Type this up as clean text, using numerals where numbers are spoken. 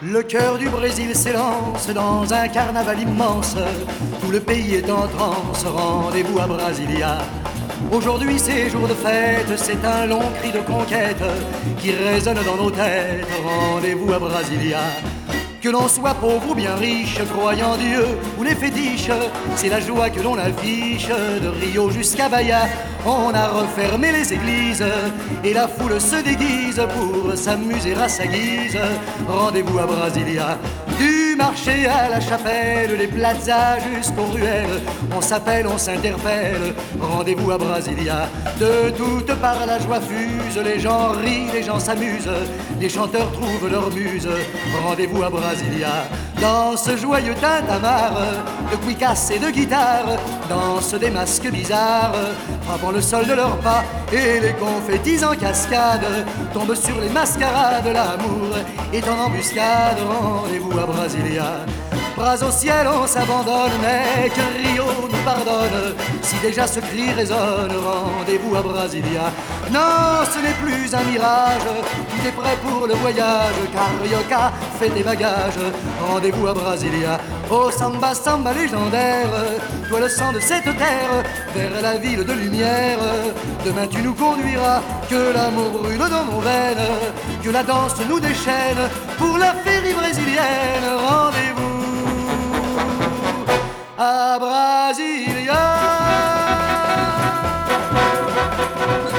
Le cœur du Brésil s'élance dans un carnaval immense. Tout le pays est en transe, rendez-vous à Brasilia. Aujourd'hui c'est jour de fête, c'est un long cri de conquête qui résonne dans nos têtes, rendez-vous à Brasilia. Que l'on soit pauvre ou bien riche, croyant Dieu ou les fétiches, c'est la joie que l'on affiche de Rio jusqu'à Bahia. On a refermé les églises et la foule se déguise pour s'amuser à sa guise. Rendez-vous à Brasilia. Du marché à la chapelle, les plazas jusqu'aux ruelles, on s'appelle, on s'interpelle. Rendez-vous à Brasilia. De toutes parts la joie fuse, les gens rient, les gens s'amusent, les chanteurs trouvent leur muse. Rendez-vous à Brasilia. Dans ce joyeux tintamarre de cuicas et de guitare, dansent des masques bizarres, frappant le sol de leurs pas, et les confettis en cascade tombent sur les mascarades. L'amour est en embuscade, rendez-vous à Brasilia. Bras au ciel, on s'abandonne, mais que Rio nous pardonne si déjà ce cri résonne. Rendez-vous à Brasilia. Non, ce n'est plus un mirage, tout est prêt pour le voyage, Carioca fait des bagages. Rendez-vous à Brasilia. Oh samba, samba légendaire, toi le sang de cette terre, vers la ville de lumière. Demain tu nous conduiras, que l'amour brûle dans nos veines, que la danse nous déchaîne pour la féerie brésilienne. Rendez-vous à Brasilia.